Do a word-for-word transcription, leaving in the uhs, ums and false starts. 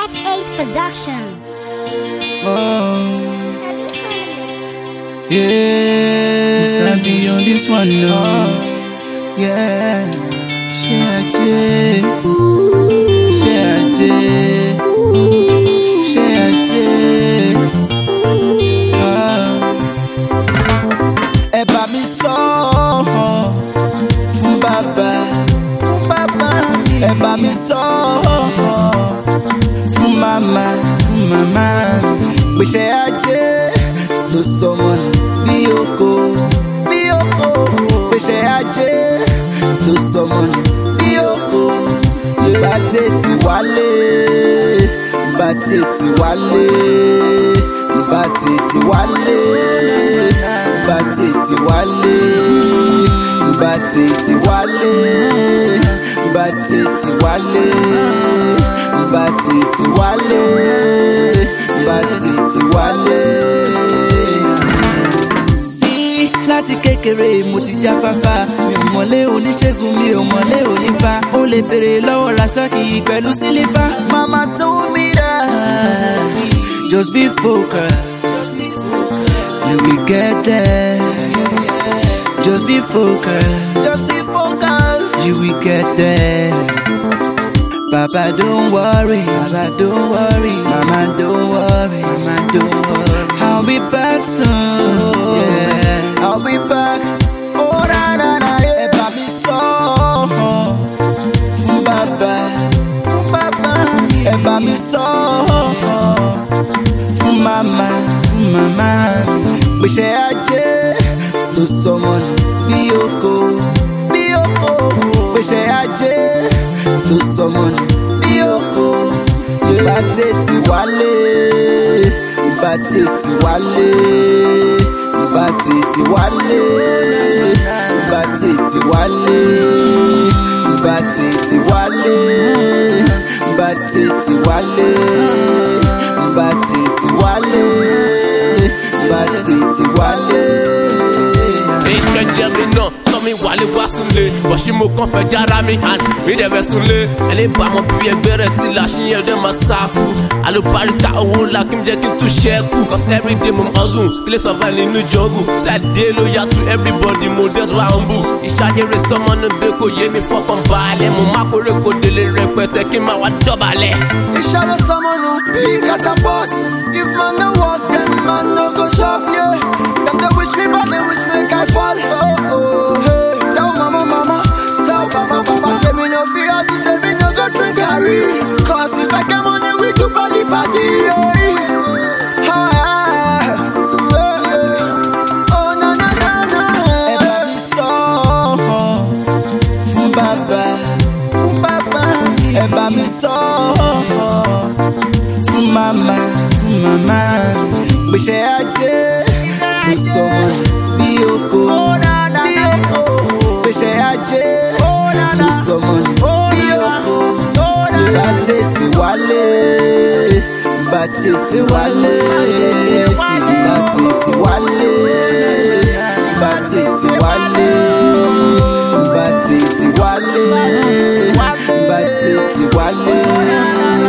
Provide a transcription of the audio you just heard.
F eight Productions. Oh, yeah, Mister B on this one, no. Oh, yeah, share J, share J, share J. Ah, ẹ bá mi sọ fún bàbá, fún bàbá, ẹ bá mi sọ fún màmá, fún màmá. Gbèsè ajé ló sọmọ nù bí oko, bí oko. Gbèsè ajé ló sọmọ nù bí oko. Bá tètè wálé, bá tètè wálé, bá tètè wálé, bá tètè wálé, bá tètè wálé, bá tètè wálé, bá tètè wálé, bá tètè wálé. Sí, láti kékeré mo ti jáfáfá, mi ò mọ̀lé oníṣègùn, mi ò mọ̀lé onífá. Ó lè béèrè lọ́wọ́ Rasaki pẹ̀lú sílífà. Mama told me that just be focused, you will get there. Just be focused, just be focused, you will get there. Papa don't worry, Papa don't worry, Mama don't worry, Mama don't worry. I'll be back soon, yeah, I'll be back. Oh na na na, yeah. Ẹ bá mi sọ fún bàbá, fún bàbá. Ẹ bá mi sọ fún màmá, fún màmá. Gbèsè ajé ló sọmọ nù bí oko, bí oko. Gbèsè ajé ló sọmọ nù bí oko. Bá tètè wálé, bá tètè wálé, bá tètè wálé, bá tètè wálé, bá tètè wálé, bá tètè wálé, bá tètè wálé, bá tètè wálé. Iṣẹ́ jẹ́ mi náà sọ mi wálé wá súnlé. Bọ̀ṣí mo kàn fẹ́ jára mi hàn mí dẹ̀bẹ̀ súnlé. Ẹni bá mọ bí ẹgbẹ́ rẹ̀ ti là ṣí ẹ̀dẹ̀ máa sáàkú. Àlùbáríkà owó ńlá kí n jẹ́ kí n tún ṣẹ́kù. Cause everyday mo hustle, kílẹ̀ survive nínú jungle. Ṣàdé ló yá to everybody, mo dẹ̀ tó humble. Ìṣàjẹrè sọmọ ní bẹ́ẹ̀ kò yé mi fọkàn balẹ̀. Mo má kórè kò délé rẹpẹtẹ kí n máa wá dọ̀bálẹ̀. Ìṣàjẹ sọmọ nù bí catapult. If man no work, then man no go shop, yeah. Them they wish me bad, they wish me I fall. Oh oh, hey. Tell mama, mama, tell papa, papa. Say me no fear, so say me no go drink Harry. Cause if I get money, we could party, party, yeah. Ah, ah, yeah, yeah. Oh na na na na. Ẹ bá mi sọ fún bàbá, fún bàbá. Ẹ bá mi sọ fún màmá, fún màmá. Gbèsè ajé ló sọmọ nù bí oko, bí oko. Gbèsè ajé ló sọmọ nù bí oko. Bá tètè wálé, bá tètè wálé, bá tètè wálé, bá tètè wálé, bá tètè wálé, bá tètè wálé,